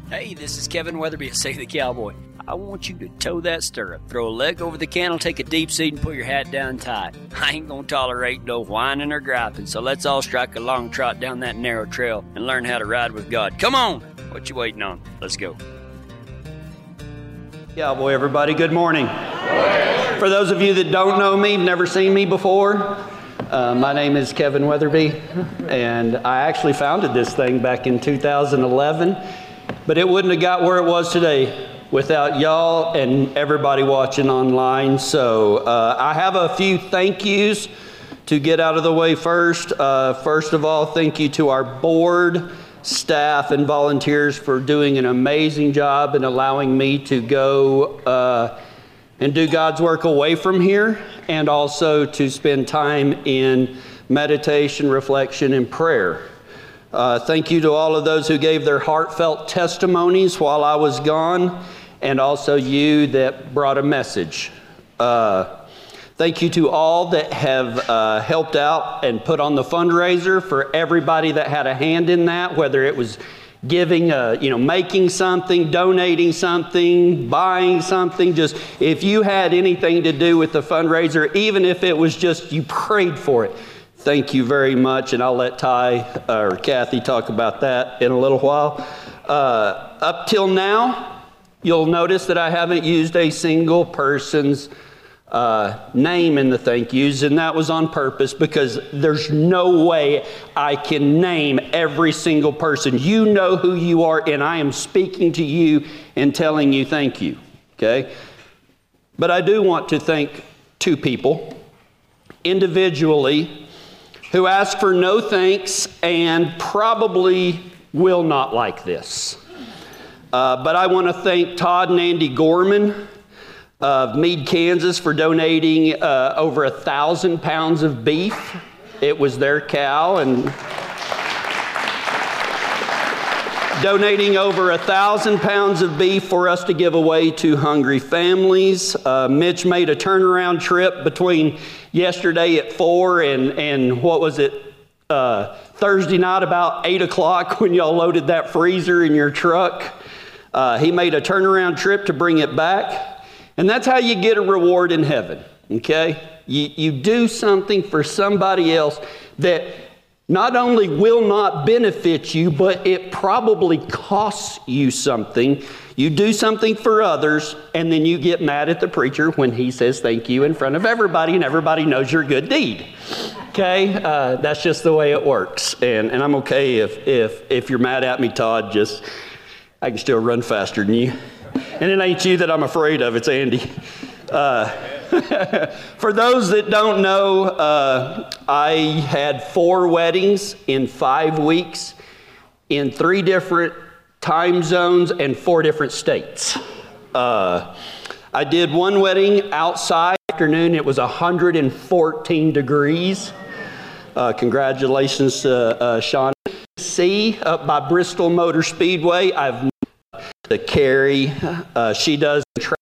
Hey, this is Kevin Weatherby of Say the Cowboy. I want you to toe that stirrup, throw a leg over the cantle, take a deep seat, and put your hat down tight. I ain't gonna tolerate no whining or griping, so let's all strike a long trot down that narrow trail and learn how to ride with God. Come on! What you waiting on? Let's go. Cowboy, everybody, good morning. For those of you that don't know me, never seen me before, my name is Kevin Weatherby, and I actually founded this thing back in 2011, but it wouldn't have got where it was today without y'all and everybody watching online. So I have a few thank yous to get out of the way first. First of all, thank you to our board, staff, and volunteers for doing an amazing job and allowing me to go and do God's work away from here, and also to spend time in meditation, reflection, and prayer. Thank you to all of those who gave their heartfelt testimonies while I was gone, and also you that brought a message. Thank you to all that have helped out and put on the fundraiser, for everybody that had a hand in that, whether it was giving, making something, donating something, buying something. Just if you had anything to do with the fundraiser, even if it was just you prayed for it, thank you very much. And I'll let Ty or Kathy talk about that in a little while. Up till now, you'll notice that I haven't used a single person's name in the thank yous, and that was on purpose, because there's no way I can name every single person. You know who you are, and I am speaking to you and telling you thank you, okay? But I do want to thank two people individually who asked for no thanks and probably will not like this. But I want to thank Todd and Andy Gorman of Meade, Kansas, for donating over 1,000 pounds of beef. It was their cow, and donating over 1,000 pounds of beef for us to give away to hungry families. Mitch made a turnaround trip between yesterday at 4 and what was it, Thursday night about 8 o'clock when y'all loaded that freezer in your truck. He made a turnaround trip to bring it back. And that's how you get a reward in heaven, okay? You do something for somebody else that not only will not benefit you, but it probably costs you something. You do something for others, and then you get mad at the preacher when he says thank you in front of everybody, and everybody knows your good deed, okay? That's just the way it works. And I'm okay if you're mad at me, Todd. I can still run faster than you. And it ain't you that I'm afraid of, it's Andy. For those that don't know, I had 4 weddings in 5 weeks in 3 different time zones and 4 different states. I did one wedding outside afternoon. It was 114 degrees. Congratulations to Sean C. up by Bristol Motor Speedway. I've to Carrie, she does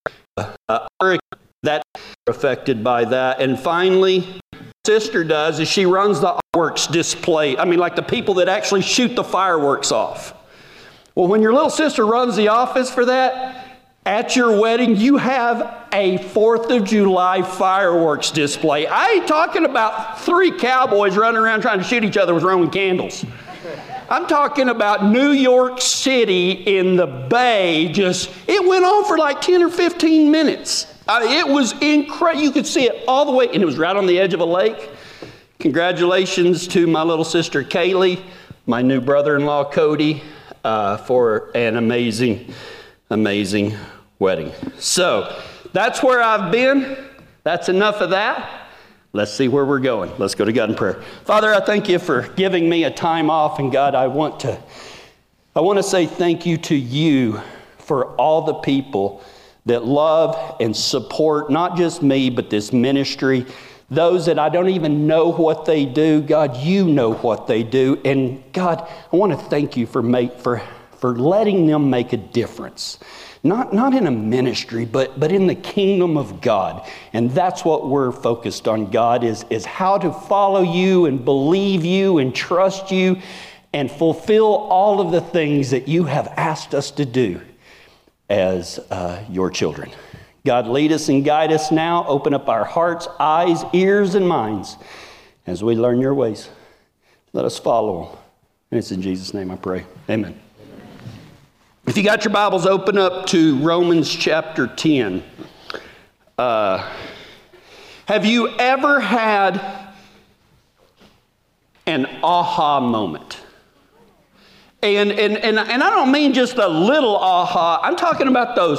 that affected by that. And finally, sister does is she runs the fireworks display. I mean, like the people that actually shoot the fireworks off. Well, when your little sister runs the office for that, at your wedding, you have a 4th of July fireworks display. I ain't talking about 3 cowboys running around trying to shoot each other with Roman candles. I'm talking about New York City in the Bay. It went on for like 10 or 15 minutes. It was incredible. You could see it all the way, and it was right on the edge of a lake. Congratulations to my little sister Kaylee, my new brother-in-law Cody, for an amazing, amazing wedding. So that's where I've been. That's enough of that. Let's see where we're going. Let's go to God in prayer. Father, I thank you for giving me a time off. And God, I want to say thank you to you for all the people that love and support not just me, but this ministry. Those that I don't even know what they do, God, you know what they do. And God, I want to thank you for letting them make a difference. Not in a ministry, but in the kingdom of God. And that's what we're focused on, God, is how to follow you and believe you and trust you and fulfill all of the things that you have asked us to do as your children. God, lead us and guide us now. Open up our hearts, eyes, ears, and minds as we learn your ways. Let us follow them. And it's in Jesus' name I pray. Amen. If you got your Bibles, open up to Romans chapter 10. Have you ever had an aha moment? And I don't mean just a little aha. I'm talking about those,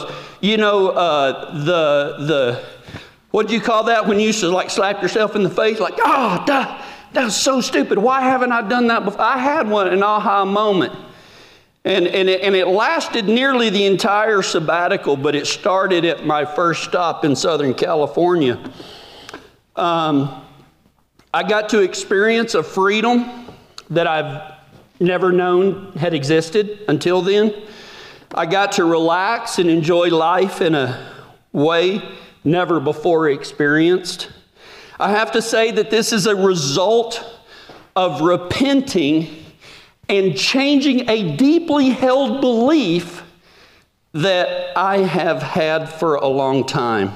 what do you call that when you used to like slap yourself in the face? Like, that was so stupid. Why haven't I done that before? I had an aha moment. And it lasted nearly the entire sabbatical, but it started at my first stop in Southern California. I got to experience a freedom that I've never known had existed until then. I got to relax and enjoy life in a way never before experienced. I have to say that this is a result of repenting and changing a deeply held belief that I have had for a long time.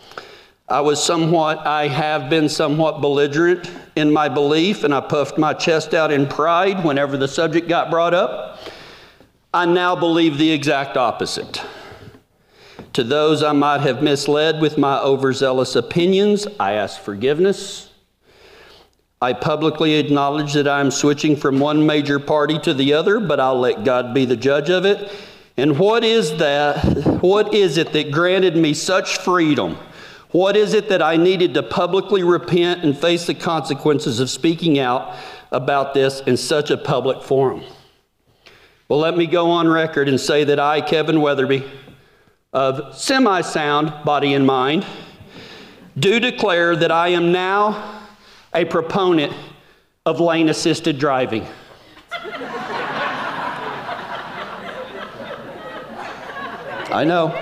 I have been somewhat belligerent in my belief, and I puffed my chest out in pride whenever the subject got brought up. I now believe the exact opposite. To those I might have misled with my overzealous opinions, I ask forgiveness. I publicly acknowledge that I am switching from one major party to the other, but I'll let God be the judge of it. And what is that? What is it that granted me such freedom? What is it that I needed to publicly repent and face the consequences of speaking out about this in such a public forum? Well, let me go on record and say that I, Kevin Weatherby, of semi-sound body and mind, do declare that I am now a proponent of lane-assisted driving. I know.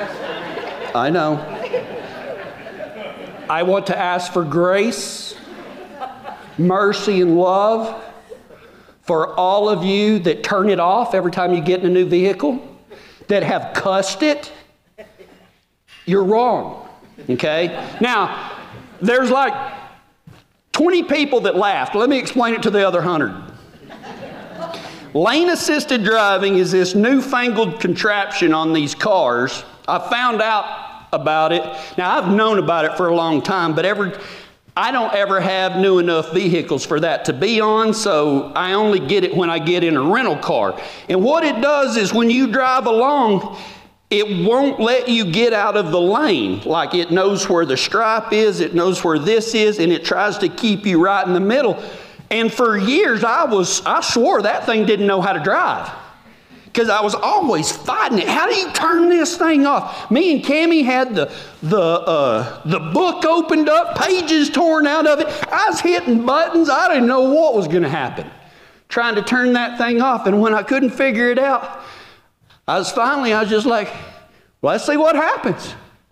I want to ask for grace, mercy, and love for all of you that turn it off every time you get in a new vehicle, that have cussed it. You're wrong, okay? Now, there's like 20 people that laughed. Let me explain it to the other 100. Lane-assisted driving is this newfangled contraption on these cars. I found out about it. Now, I've known about it for a long time, but I don't ever have new enough vehicles for that to be on, so I only get it when I get in a rental car. And what it does is when you drive along, it won't let you get out of the lane. Like it knows where the stripe is, it knows where this is, and it tries to keep you right in the middle. And for years, I swore that thing didn't know how to drive, because I was always fighting it. How do you turn this thing off? Me and Cammie had the book opened up, pages torn out of it. I was hitting buttons. I didn't know what was going to happen, trying to turn that thing off. And when I couldn't figure it out, I was just like, well, let's see what happens.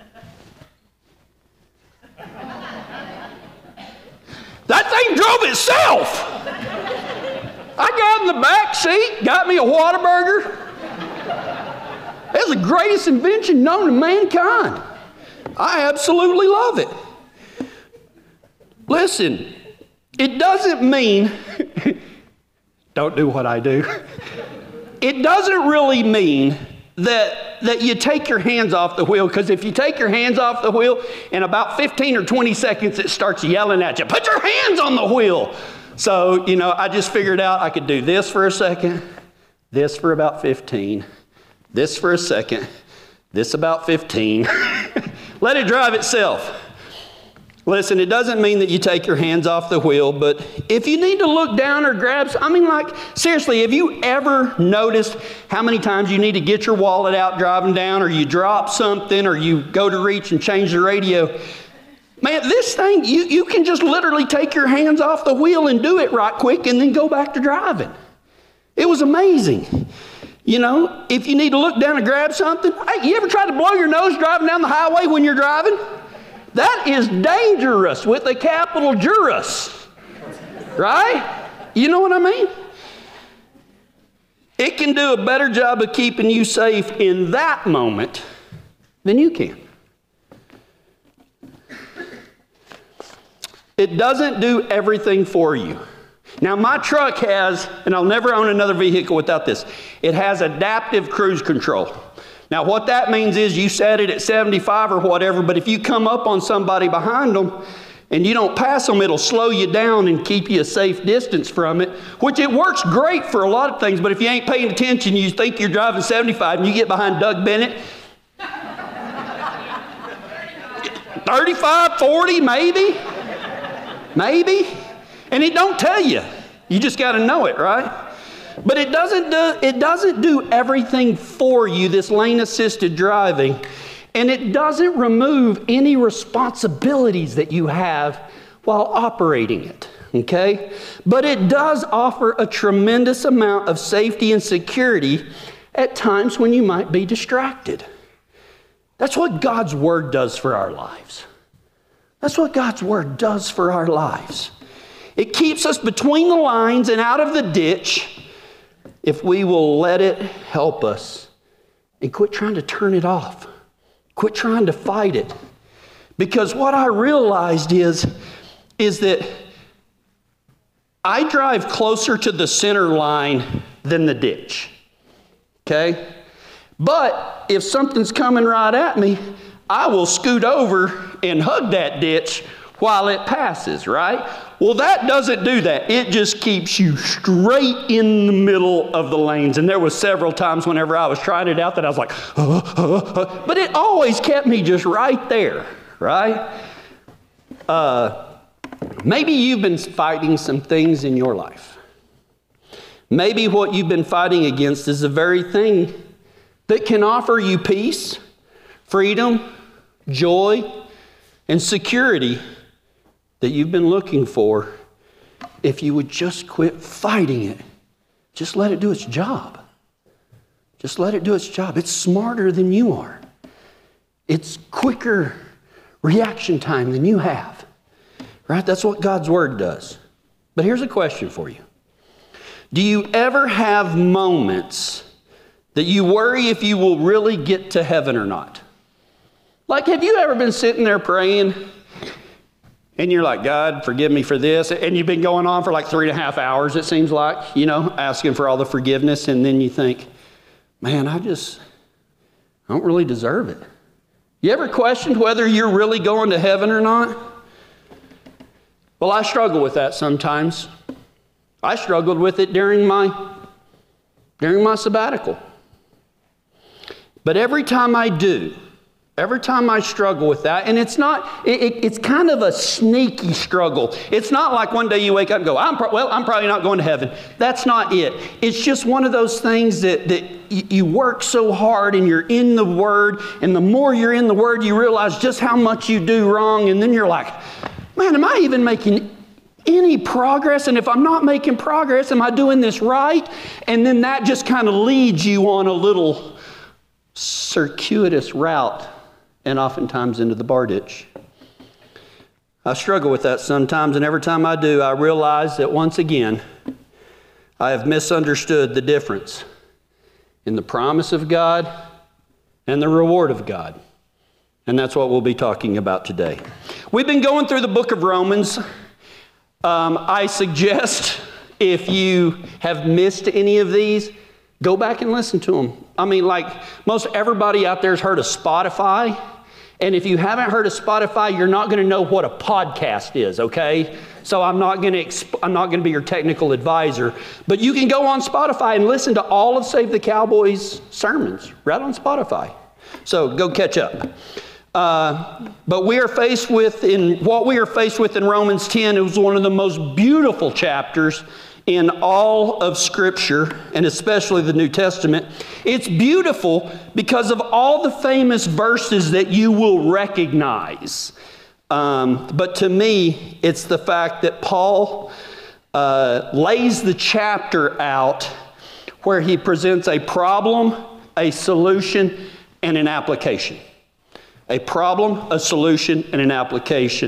That thing drove itself. I got in the back seat, got me a Whataburger. It's the greatest invention known to mankind. I absolutely love it. Listen, it doesn't mean, don't do what I do. It doesn't really mean that you take your hands off the wheel, because if you take your hands off the wheel, in about 15 or 20 seconds, it starts yelling at you, put your hands on the wheel. So, I just figured out I could do this for a second, this for about 15, this for a second, this about 15. Let it drive itself. Listen, it doesn't mean that you take your hands off the wheel, but if you need to look down or grab, seriously, have you ever noticed how many times you need to get your wallet out driving down, or you drop something, or you go to reach and change the radio? Man, this thing, you can just literally take your hands off the wheel and do it right quick and then go back to driving. It was amazing. If you need to look down and grab something, hey, you ever tried to blow your nose driving down the highway when you're driving? That is dangerous with a capital Juris, right? You know what I mean? It can do a better job of keeping you safe in that moment than you can. It doesn't do everything for you. Now, my truck has, and I'll never own another vehicle without this, it has adaptive cruise control. Now, what that means is you set it at 75 or whatever, but if you come up on somebody behind them and you don't pass them, it'll slow you down and keep you a safe distance from it, which it works great for a lot of things, but if you ain't paying attention, you think you're driving 75 and you get behind Doug Bennett, 35, 40, maybe, and it don't tell you. You just got to know it, right? But it doesn't do everything for you, this lane-assisted driving, and it doesn't remove any responsibilities that you have while operating it, okay? But it does offer a tremendous amount of safety and security at times when you might be distracted. That's what God's Word does for our lives. That's what God's Word does for our lives. It keeps us between the lines and out of the ditch if we will let it help us and quit trying to turn it off. Quit trying to fight it. Because what I realized is that I drive closer to the center line than the ditch. Okay? But if something's coming right at me, I will scoot over and hug that ditch while it passes, right? Well, that doesn't do that. It just keeps you straight in the middle of the lanes. And there was several times whenever I was trying it out that I was like, but it always kept me just right there, right? Maybe you've been fighting some things in your life. Maybe what you've been fighting against is the very thing that can offer you peace, freedom, joy, and security that you've been looking for if you would just quit fighting it. Just let it do its job. Just let it do its job. It's smarter than you are. It's quicker reaction time than you have. Right? That's what God's Word does. But here's a question for you. Do you ever have moments that you worry if you will really get to heaven or not? Like, have you ever been sitting there praying and you're like, God, forgive me for this, and you've been going on for like 3.5 hours, it seems like, asking for all the forgiveness, and then you think, man, I don't really deserve it. You ever questioned whether you're really going to heaven or not? Well, I struggle with that sometimes. I struggled with it during my sabbatical. But every time I do, every time I struggle with that, and it's kind of a sneaky struggle. It's not like one day you wake up and go, I'm probably not going to heaven. That's not it. It's just one of those things that you work so hard and you're in the Word, and the more you're in the Word, you realize just how much you do wrong, and then you're like, man, am I even making any progress? And if I'm not making progress, am I doing this right? And then that just kind of leads you on a little circuitous route, and oftentimes into the bar ditch. I struggle with that sometimes, and every time I do, I realize that once again, I have misunderstood the difference in the promise of God and the reward of God. And that's what we'll be talking about today. We've been going through the book of Romans. I suggest if you have missed any of these, go back and listen to them. I mean, like most everybody out there has heard of Spotify. And if you haven't heard of Spotify, you're not going to know what a podcast is, okay? So I'm not going to be your technical advisor. But you can go on Spotify and listen to all of Save the Cowboys sermons right on Spotify. So go catch up. But what we are faced with in Romans 10, it was one of the most beautiful chapters in all of Scripture, and especially the New Testament. It's beautiful because of all the famous verses that you will recognize. But to me, it's the fact that Paul lays the chapter out where he presents a problem, a solution, and an application. A problem, a solution, and an application.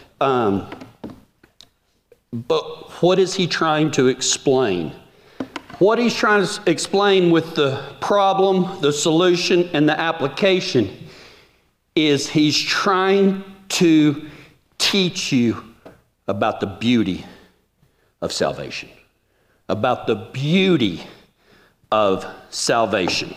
But what is he trying to explain? What he's trying to explain with the problem, the solution, and the application is he's trying to teach you about the beauty of salvation. About the beauty of salvation.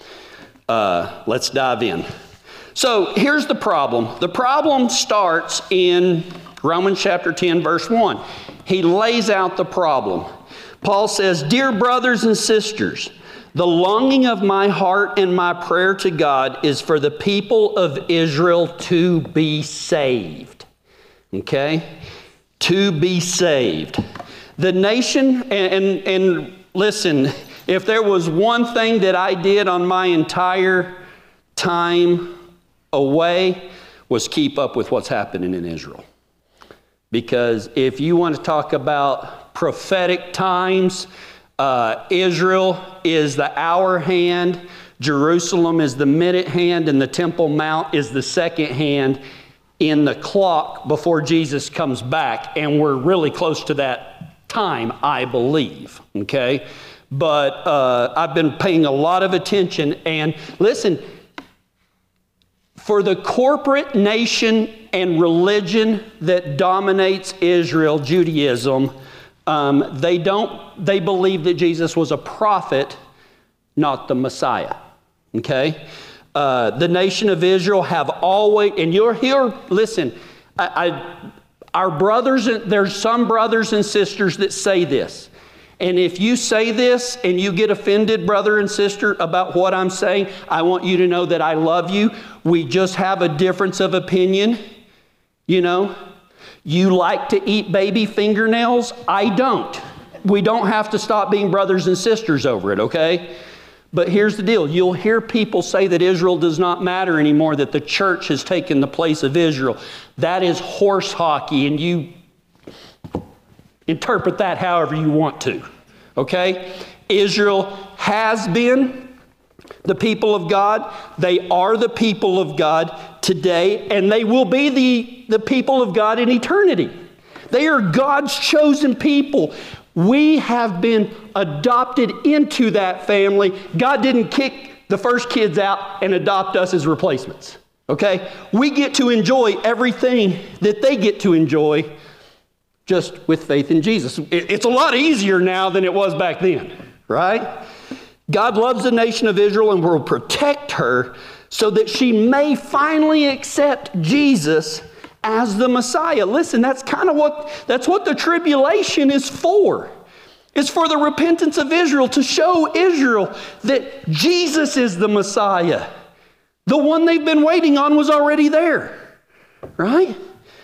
Let's dive in. So here's the problem. The problem starts in Romans chapter 10, verse 1. He lays out the problem. Paul says, "Dear brothers and sisters, the longing of my heart and my prayer to God is for the people of Israel to be saved." Okay? To be saved. The nation, and listen, if there was one thing that I did on my entire time away, was keep up with what's happening in Israel. Because if you want to talk about prophetic times, Israel is the hour hand, Jerusalem is the minute hand, and the Temple Mount is the second hand in the clock before Jesus comes back. And we're really close to that time, I believe. Okay? But I've been paying a lot of attention. And listen, for the corporate nation and religion that dominates Israel, Judaism, they believe that Jesus was a prophet, not the Messiah. Okay? The nation of Israel have always, and you're here, listen, our brothers, there's some brothers and sisters that say this. And if you say this and you get offended, brother and sister, about what I'm saying, I want you to know that I love you. We just have a difference of opinion. You know, you like to eat baby fingernails. I don't. We don't have to stop being brothers and sisters over it, okay? But here's the deal. You'll hear people say that Israel does not matter anymore, that the church has taken the place of Israel. That is horse hockey, and you interpret that however you want to, okay? Israel has been the people of God. They are the people of God today, and they will be the people of God in eternity. They are God's chosen people. We have been adopted into that family. God didn't kick the first kids out and adopt us as replacements, okay? We get to enjoy everything that they get to enjoy just with faith in Jesus. It's a lot easier now than it was back then, right? God loves the nation of Israel and will protect her so that she may finally accept Jesus as the Messiah. Listen, that's what the tribulation is for. It's for the repentance of Israel, to show Israel that Jesus is the Messiah. The one they've been waiting on was already there, right?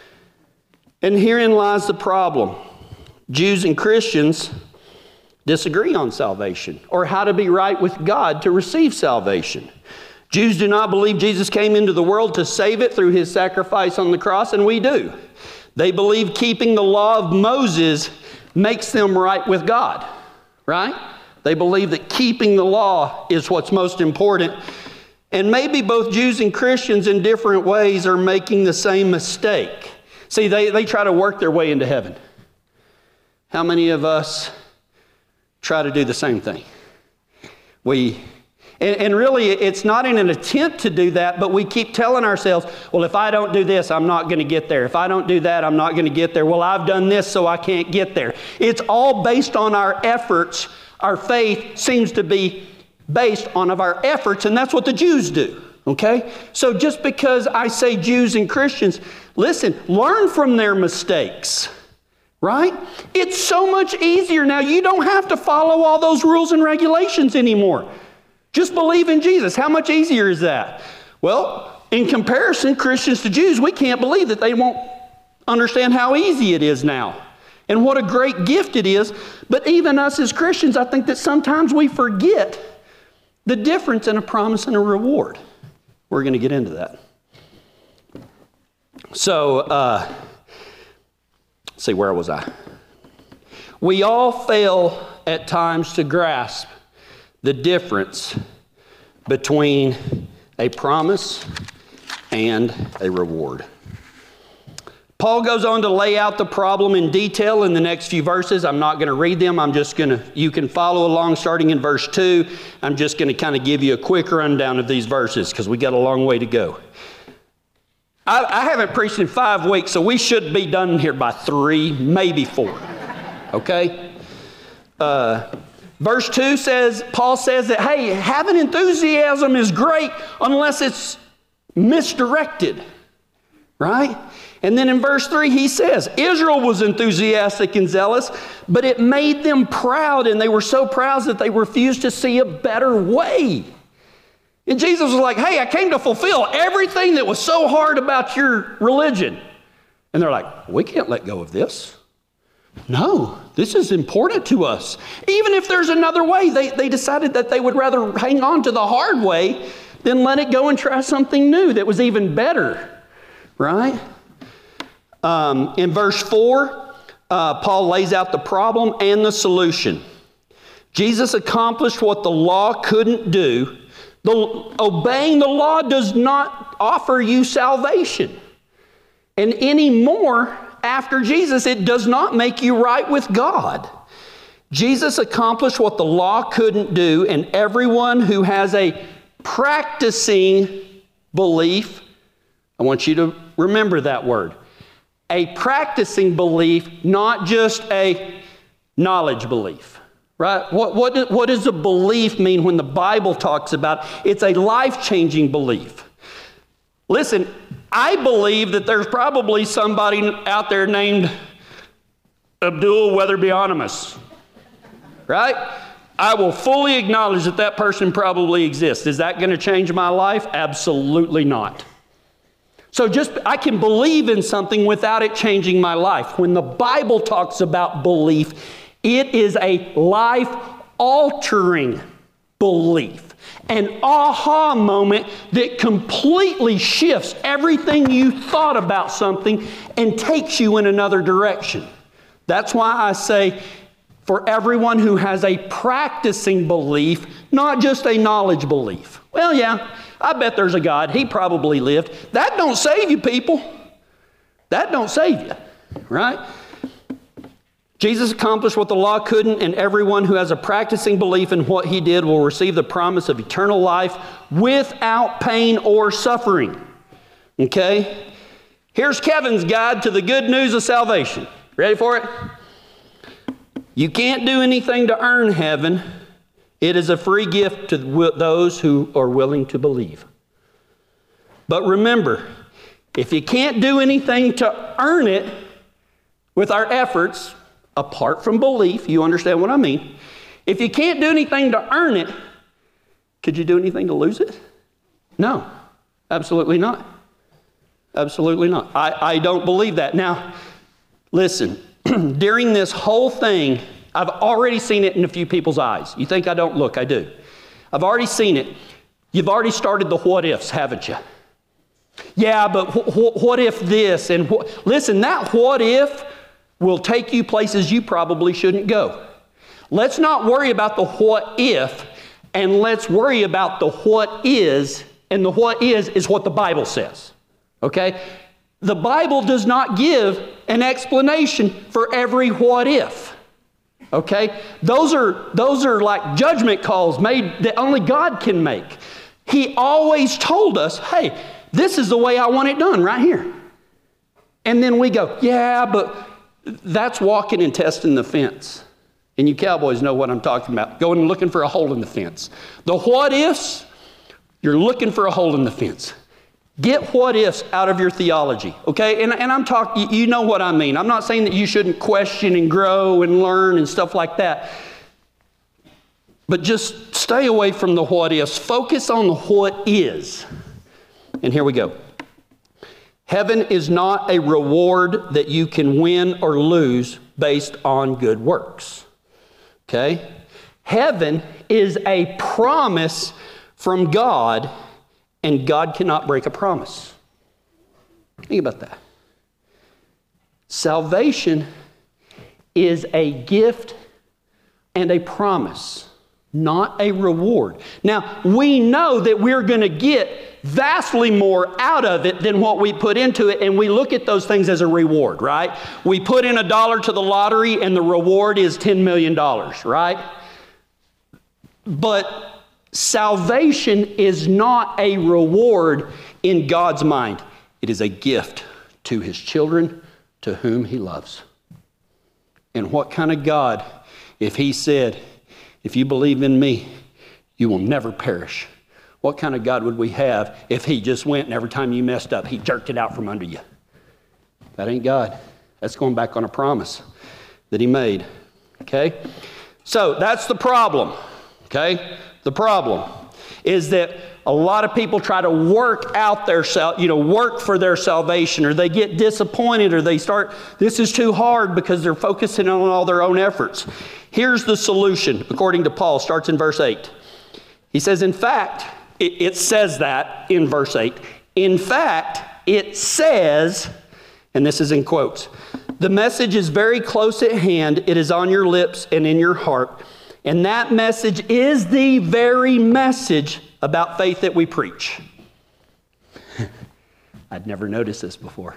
And herein lies the problem. Jews and Christians disagree on salvation, or how to be right with God to receive salvation. Jews do not believe Jesus came into the world to save it through his sacrifice on the cross, and we do. They believe keeping the law of Moses makes them right with God, right? They believe that keeping the law is what's most important. And maybe both Jews and Christians in different ways are making the same mistake. See, they try to work their way into heaven. How many of us try to do the same thing? And really, it's not in an attempt to do that, but we keep telling ourselves, well, if I don't do this, I'm not going to get there. If I don't do that, I'm not going to get there. Well, I've done this, so I can't get there. It's all based on our efforts. Our faith seems to be based on our efforts, and that's what the Jews do, okay? So just because I say Jews and Christians, listen, learn from their mistakes, right? It's so much easier now. You don't have to follow all those rules and regulations anymore. Just believe in Jesus. How much easier is that? Well, in comparison, Christians to Jews, we can't believe that they won't understand how easy it is now and what a great gift it is. But even us as Christians, I think that sometimes we forget the difference in a promise and a reward. We're going to get into that. So, let's see, where was I? We all fail at times to grasp the difference between a promise and a reward. Paul goes on to lay out the problem in detail in the next few verses. I'm not going to read them. You can follow along starting in verse 2. I'm just going to kind of give you a quick rundown of these verses because we got a long way to go. I haven't preached in 5 weeks, so we should be done here by 3, maybe 4. Okay? Verse 2 says, Paul says that, hey, having enthusiasm is great unless it's misdirected. Right? And then in verse 3 he says, Israel was enthusiastic and zealous, but it made them proud, and they were so proud that they refused to see a better way. And Jesus was like, hey, I came to fulfill everything that was so hard about your religion. And they're like, we can't let go of this. No, this is important to us. Even if there's another way, they decided that they would rather hang on to the hard way than let it go and try something new that was even better. Right? In verse 4, Paul lays out the problem and the solution. Jesus accomplished what the law couldn't do. Obeying the law does not offer you salvation. And anymore, after Jesus, it does not make you right with God. Jesus accomplished what the law couldn't do, and everyone who has a practicing belief, I want you to remember that word. A practicing belief, not just a knowledge belief. Right? What does a belief mean when the Bible talks about it's a life-changing belief? Listen, I believe that there's probably somebody out there named Abdul Weatherby-Onimus. Right? I will fully acknowledge that that person probably exists. Is that going to change my life? Absolutely not. So I can believe in something without it changing my life. When the Bible talks about belief, it is a life-altering belief. An aha moment that completely shifts everything you thought about something and takes you in another direction. That's why I say, for everyone who has a practicing belief, not just a knowledge belief. Well, yeah, I bet there's a God. He probably lived. That don't save you, people. That don't save you, right? Jesus accomplished what the law couldn't, and everyone who has a practicing belief in what he did will receive the promise of eternal life without pain or suffering. Okay? Here's Kevin's guide to the good news of salvation. Ready for it? You can't do anything to earn heaven. It is a free gift to those who are willing to believe. But remember, if you can't do anything to earn it with our efforts, apart from belief, you understand what I mean. If you can't do anything to earn it, could you do anything to lose it? No, absolutely not. Absolutely not. I don't believe that. Now, listen, during this whole thing, I've already seen it in a few people's eyes. You think I don't look? I do. I've already seen it. You've already started the what ifs, haven't you? Yeah, but what if this? And listen, that what if will take you places you probably shouldn't go. Let's not worry about the what if, and let's worry about the what is, and the what is what the Bible says. Okay? The Bible does not give an explanation for every what if. Okay? Those are like judgment calls made that only God can make. He always told us, hey, this is the way I want it done right here. And then we go, yeah, but that's walking and testing the fence. And you cowboys know what I'm talking about. Going and looking for a hole in the fence. The what ifs, you're looking for a hole in the fence. Get what ifs out of your theology, okay? And I'm talking, you know what I mean. I'm not saying that you shouldn't question and grow and learn and stuff like that. But just stay away from the what ifs. Focus on the what is. And here we go. Heaven is not a reward that you can win or lose based on good works. Okay? Heaven is a promise from God, and God cannot break a promise. Think about that. Salvation is a gift and a promise. not a reward. Now, we know that we're going to get vastly more out of it than what we put into it, and we look at those things as a reward, right? We put in $1 to the lottery, and the reward is $10 million, right? But salvation is not a reward in God's mind. It is a gift to His children to whom He loves. And what kind of God, if He said, if you believe in me, you will never perish? What kind of God would we have if He just went and every time you messed up, He jerked it out from under you? That ain't God. That's going back on a promise that He made. Okay? So that's the problem. Okay? The problem is that a lot of people try to work out their work for their salvation, or they get disappointed, or they start, this is too hard, because they're focusing on all their own efforts. Here's the solution, according to Paul, starts in verse 8. He says, in fact, it says that in verse 8. In fact, it says, and this is in quotes, the message is very close at hand. It is on your lips and in your heart. And that message is the very message about faith that we preach. I'd never noticed this before.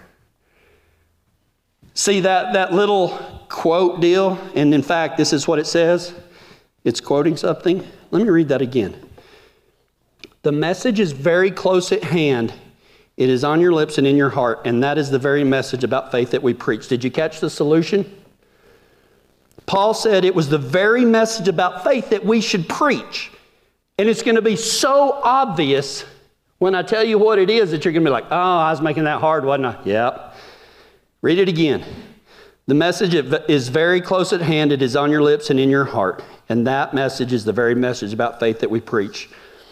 See that little quote deal? And in fact, this is what it says. It's quoting something. Let me read that again. The message is very close at hand. It is on your lips and in your heart. And that is the very message about faith that we preach. Did you catch the solution? Paul said it was the very message about faith that we should preach. And it's going to be so obvious when I tell you what it is that you're going to be like, oh, I was making that hard, wasn't I? Yeah. Read it again. The message is very close at hand. It is on your lips and in your heart. And that message is the very message about faith that we preach.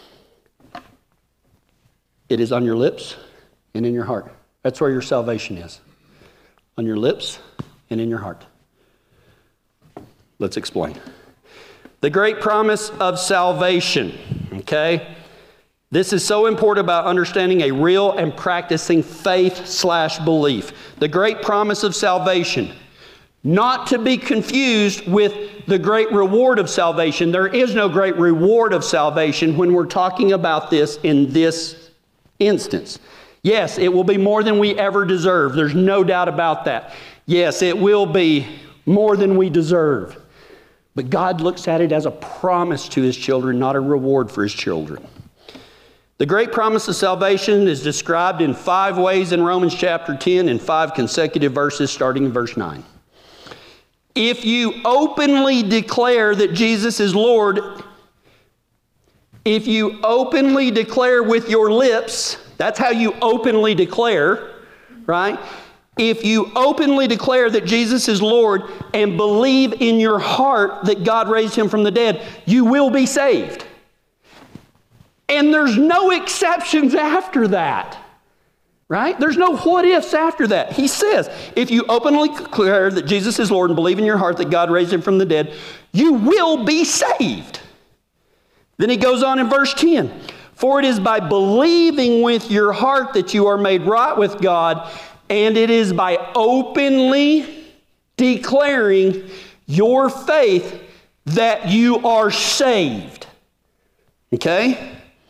It is on your lips and in your heart. That's where your salvation is. On your lips and in your heart. Let's explain. The great promise of salvation, okay? This is so important about understanding a real and practicing faith/belief. The great promise of salvation, not to be confused with the great reward of salvation. There is no great reward of salvation when we're talking about this in this instance. Yes, it will be more than we ever deserve. There's no doubt about that. Yes, it will be more than we deserve. But God looks at it as a promise to His children, not a reward for His children. The great promise of salvation is described in 5 ways in Romans chapter 10 in 5 consecutive verses starting in verse 9. If you openly declare that Jesus is Lord, if you openly declare with your lips, that's how you openly declare, right? If you openly declare that Jesus is Lord and believe in your heart that God raised Him from the dead, you will be saved. And there's no exceptions after that, right? There's no what ifs after that. He says, if you openly declare that Jesus is Lord and believe in your heart that God raised Him from the dead, you will be saved. Then he goes on in verse 10. For it is by believing with your heart that you are made right with God, and it is by openly declaring your faith that you are saved. Okay?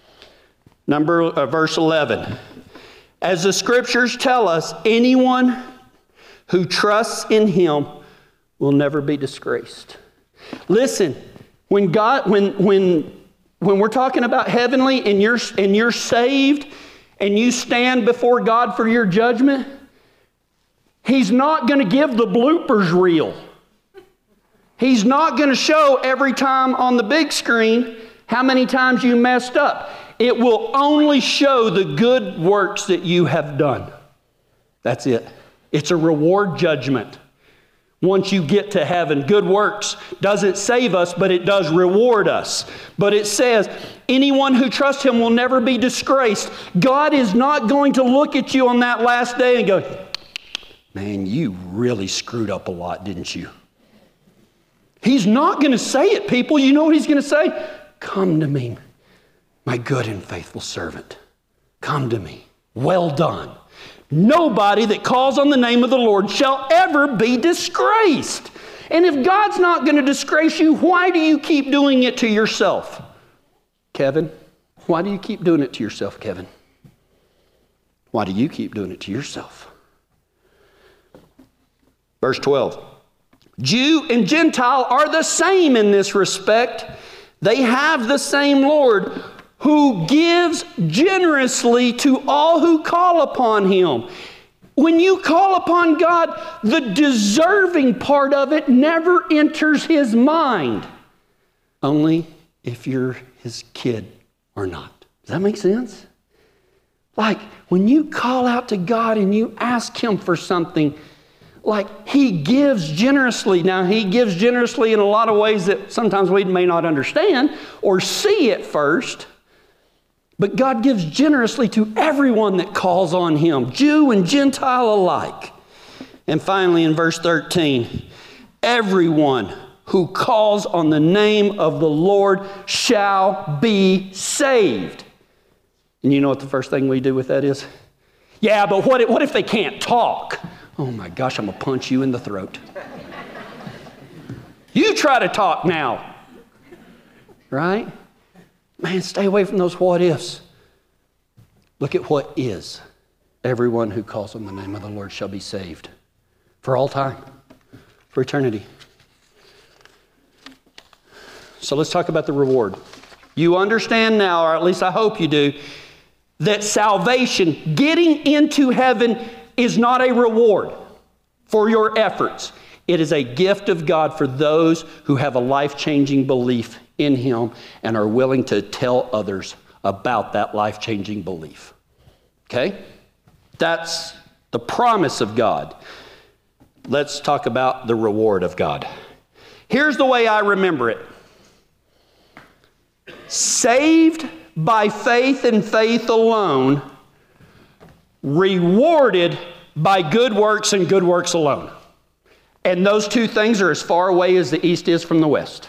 Verse 11. As the scriptures tell us, anyone who trusts in Him will never be disgraced. Listen, when we're talking about heavenly and you're saved and you stand before God for your judgment, He's not going to give the bloopers reel. He's not going to show every time on the big screen how many times you messed up. It will only show the good works that you have done. That's it. It's a reward judgment. Once you get to heaven, good works doesn't save us, but it does reward us. But it says, anyone who trusts Him will never be disgraced. God is not going to look at you on that last day and go, man, you really screwed up a lot, didn't you? He's not going to say it, people. You know what He's going to say? Come to me, my good and faithful servant. Come to me. Well done. Nobody that calls on the name of the Lord shall ever be disgraced. And if God's not going to disgrace you, why do you keep doing it to yourself? Kevin, why do you keep doing it to yourself, Kevin? Why do you keep doing it to yourself? Verse 12. Jew and Gentile are the same in this respect. They have the same Lord, who gives generously to all who call upon Him. When you call upon God, the deserving part of it never enters His mind. Only if you're His kid or not. Does that make sense? Like when you call out to God and you ask Him for something, like He gives generously. Now, He gives generously in a lot of ways that sometimes we may not understand or see at first. But God gives generously to everyone that calls on Him, Jew and Gentile alike. And finally, in verse 13, everyone who calls on the name of the Lord shall be saved. And you know what the first thing we do with that is? Yeah, but what if they can't talk? Oh my gosh, I'm going to punch you in the throat. You try to talk now. Right? Man, stay away from those what ifs. Look at what is. Everyone who calls on the name of the Lord shall be saved. For all time. For eternity. So let's talk about the reward. You understand now, or at least I hope you do, that salvation, getting into heaven, is not a reward for your efforts. It is a gift of God for those who have a life-changing belief in Him and are willing to tell others about that life-changing belief. Okay? That's the promise of God. Let's talk about the reward of God. Here's the way I remember it. Saved by faith and faith alone, rewarded by good works and good works alone. And those two things are as far away as the east is from the west.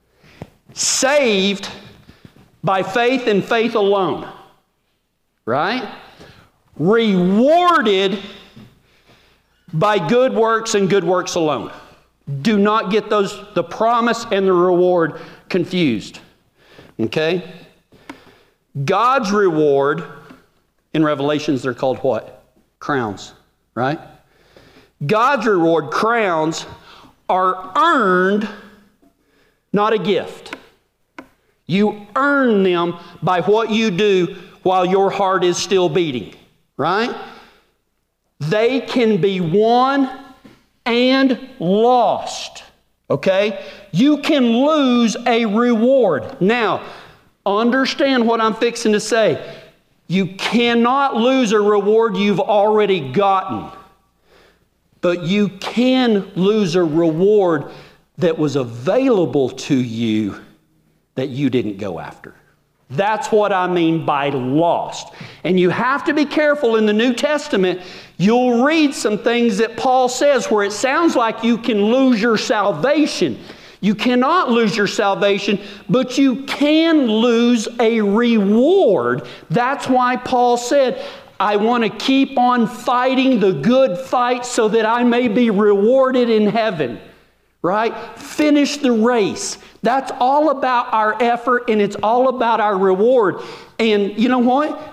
Saved by faith and faith alone. Right? Rewarded by good works and good works alone. Do not get the promise and the reward confused. Okay? God's reward, in Revelations they're called what? Crowns, right? God's reward, crowns, are earned, not a gift. You earn them by what you do while your heart is still beating, right? They can be won and lost, okay? You can lose a reward. Now, understand what I'm fixing to say. You cannot lose a reward you've already gotten. But you can lose a reward that was available to you that you didn't go after. That's what I mean by lost. And you have to be careful in the New Testament. You'll read some things that Paul says where it sounds like you can lose your salvation. You cannot lose your salvation, but you can lose a reward. That's why Paul said, I want to keep on fighting the good fight so that I may be rewarded in heaven. Right? Finish the race. That's all about our effort and it's all about our reward. And you know what?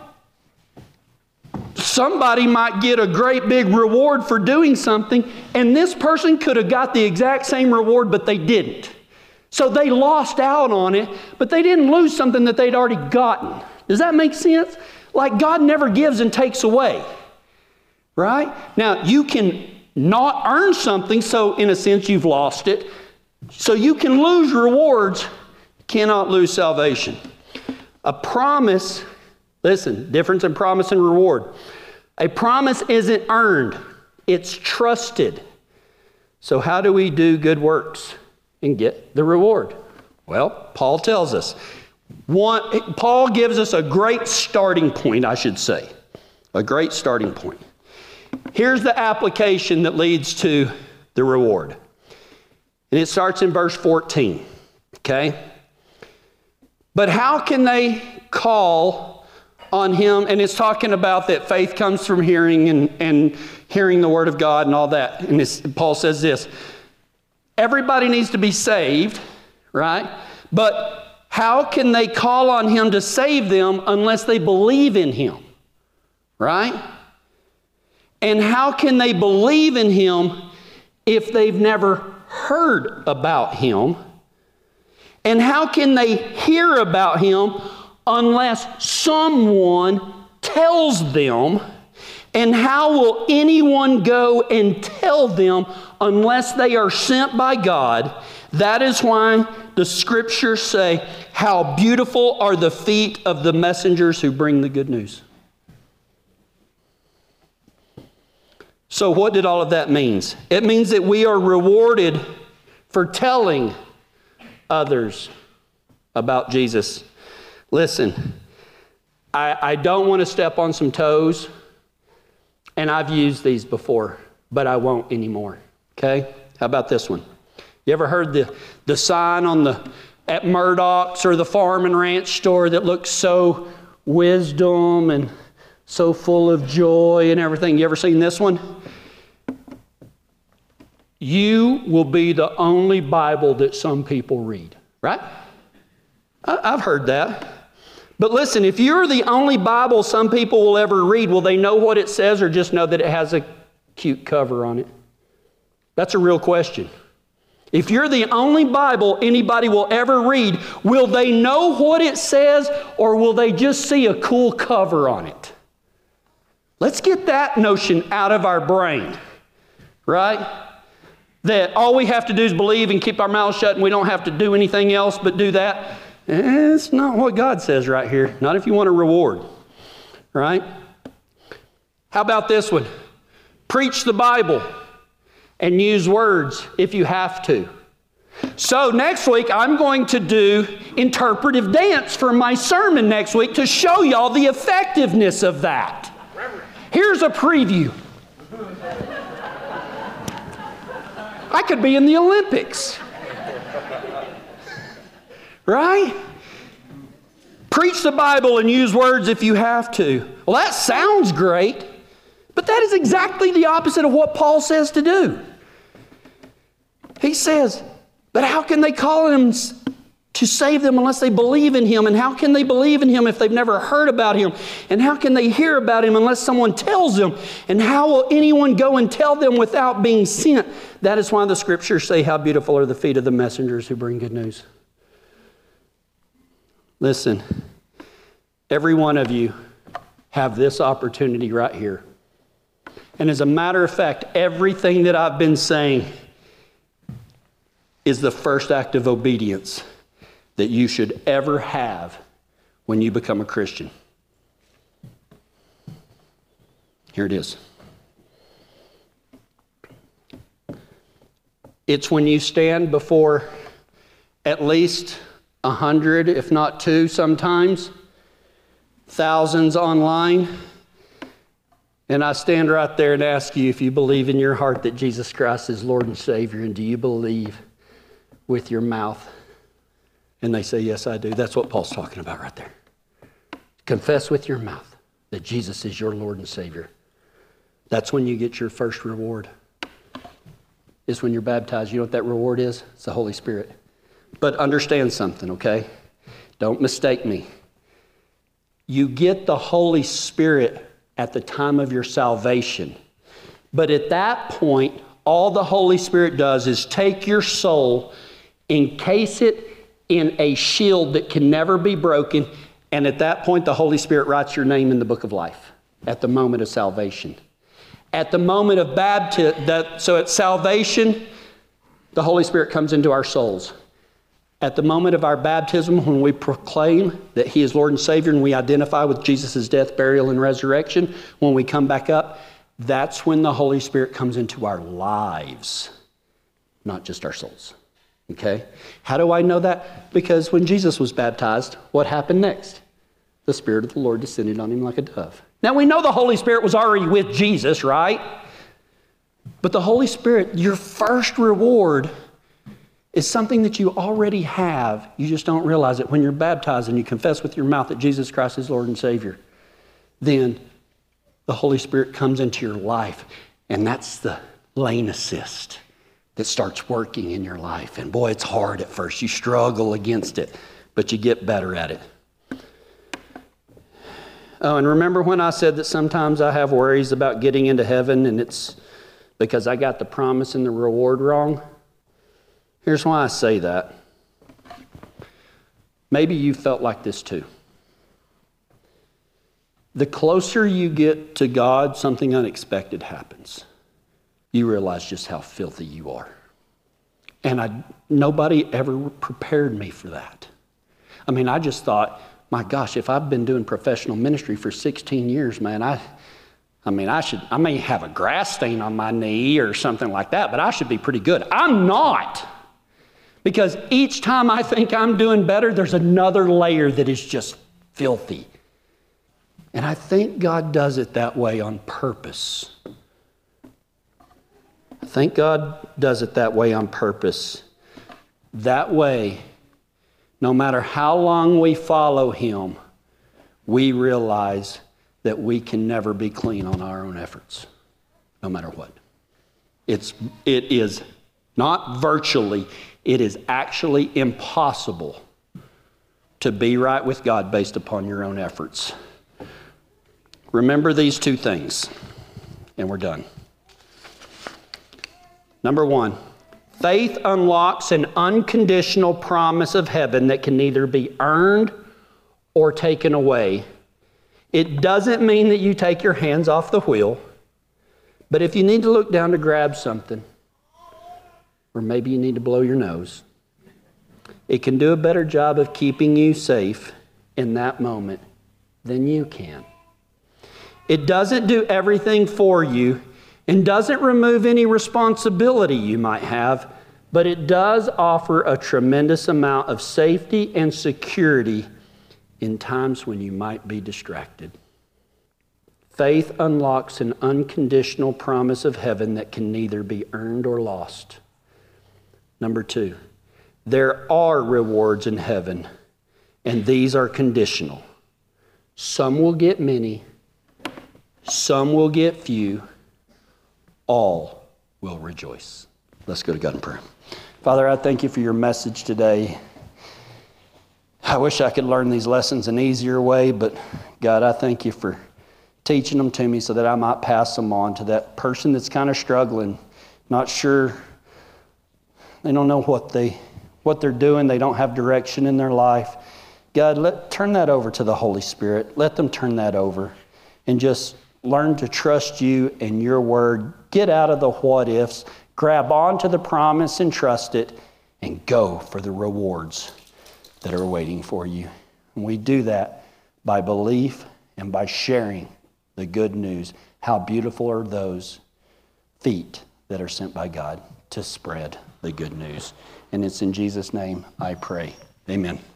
Somebody might get a great big reward for doing something, and this person could have got the exact same reward, but they didn't. So they lost out on it, but they didn't lose something that they'd already gotten. Does that make sense? Like God never gives and takes away. Right? Now, you can not earn something, so in a sense you've lost it. So you can lose rewards, cannot lose salvation. A promise, listen, difference in promise and reward. A promise isn't earned, it's trusted. So how do we do good works and get the reward? Well, Paul tells us. Paul gives us a great starting point, I should say. A great starting point. Here's the application that leads to the reward. And it starts in verse 14. Okay? But how can they call on Him? And it's talking about that faith comes from hearing and hearing the Word of God and all that. And Paul says this. Everybody needs to be saved, right? But how can they call on him to save them unless they believe in him, right? And how can they believe in him if they've never heard about him? And how can they hear about him unless someone tells them? And how will anyone go and tell them unless they are sent by God? That is why the scriptures say, how beautiful are the feet of the messengers who bring the good news. So what did all of that mean? It means that we are rewarded for telling others about Jesus. Listen, I don't want to step on some toes, and I've used these before, but I won't anymore. Okay? How about this one? You ever heard the sign at Murdoch's or the farm and ranch store that looks so wisdom and so full of joy and everything? You ever seen this one? You will be the only Bible that some people read, right? I've heard that. But listen, if you're the only Bible some people will ever read, will they know what it says or just know that it has a cute cover on it? That's a real question. If you're the only Bible anybody will ever read, will they know what it says or will they just see a cool cover on it? Let's get that notion out of our brain, right? That all we have to do is believe and keep our mouths shut and we don't have to do anything else but do that. It's not what God says right here. Not if you want a reward, right? How about this one? Preach the Bible and use words if you have to. So next week, I'm going to do interpretive dance for my sermon next week to show y'all the effectiveness of that. Here's a preview. I could be in the Olympics. Right? Preach the Bible and use words if you have to. Well, that sounds great, but that is exactly the opposite of what Paul says to do. He says, but how can they call him to save them unless they believe in him? And how can they believe in him if they've never heard about him? And how can they hear about him unless someone tells them? And how will anyone go and tell them without being sent? That is why the scriptures say, how beautiful are the feet of the messengers who bring good news. Listen, every one of you have this opportunity right here. And as a matter of fact, everything that I've been saying is the first act of obedience that you should ever have when you become a Christian. Here it is. It's when you stand before at least 100, if not 2 sometimes, thousands online, and I stand right there and ask you if you believe in your heart that Jesus Christ is Lord and Savior, and do you believe with your mouth? And they say, yes, I do. That's what Paul's talking about right there. Confess with your mouth that Jesus is your Lord and Savior. That's when you get your first reward. Is when you're baptized. You know what that reward is? It's the Holy Spirit. But understand something, okay? Don't mistake me. You get the Holy Spirit at the time of your salvation. But at that point, all the Holy Spirit does is take your soul, encase it in a shield that can never be broken, and at that point, the Holy Spirit writes your name in the book of life at the moment of salvation. At the moment of baptism, so at salvation, the Holy Spirit comes into our souls. At the moment of our baptism, when we proclaim that He is Lord and Savior and we identify with Jesus' death, burial, and resurrection, when we come back up, that's when the Holy Spirit comes into our lives, not just our souls. Okay? How do I know that? Because when Jesus was baptized, what happened next? The Spirit of the Lord descended on Him like a dove. Now we know the Holy Spirit was already with Jesus, right? But the Holy Spirit, your first reward, is something that you already have. You just don't realize it. When you're baptized and you confess with your mouth that Jesus Christ is Lord and Savior, then the Holy Spirit comes into your life, and that's the lane assist. that starts working in your life. And boy, it's hard at first. You struggle against it, but you get better at it. Oh, and remember when I said that sometimes I have worries about getting into heaven and it's because I got the promise and the reward wrong? Here's why I say that. Maybe you felt like this too. The closer you get to God, something unexpected happens. You realize just how filthy you are. And nobody ever prepared me for that. I mean, I just thought, my gosh, if I've been doing professional ministry for 16 years, man, I may have a grass stain on my knee or something like that, but I should be pretty good. I'm not. Because each time I think I'm doing better, there's another layer that is just filthy. And I think God does it that way on purpose. I think God does it that way on purpose. That way, no matter how long we follow Him, we realize that we can never be clean on our own efforts, no matter what. It is not virtually, it is actually impossible to be right with God based upon your own efforts. Remember these two things, and we're done. Number one, faith unlocks an unconditional promise of heaven that can neither be earned or taken away. It doesn't mean that you take your hands off the wheel, but if you need to look down to grab something, or maybe you need to blow your nose, it can do a better job of keeping you safe in that moment than you can. It doesn't do everything for you and doesn't remove any responsibility you might have, but it does offer a tremendous amount of safety and security in times when you might be distracted. Faith unlocks an unconditional promise of heaven that can neither be earned or lost. Number two, there are rewards in heaven, and these are conditional. Some will get many, some will get few, all will rejoice. Let's go to God in prayer. Father, I thank you for your message today. I wish I could learn these lessons an easier way, but God, I thank you for teaching them to me so that I might pass them on to that person that's kind of struggling, not sure. They don't know what they're doing. They don't have direction in their life. God, turn that over to the Holy Spirit. Let them turn that over and just learn to trust you and your word. Get out of the what ifs. Grab onto the promise and trust it and go for the rewards that are waiting for you. And we do that by belief and by sharing the good news. How beautiful are those feet that are sent by God to spread the good news. And it's in Jesus' name I pray. Amen.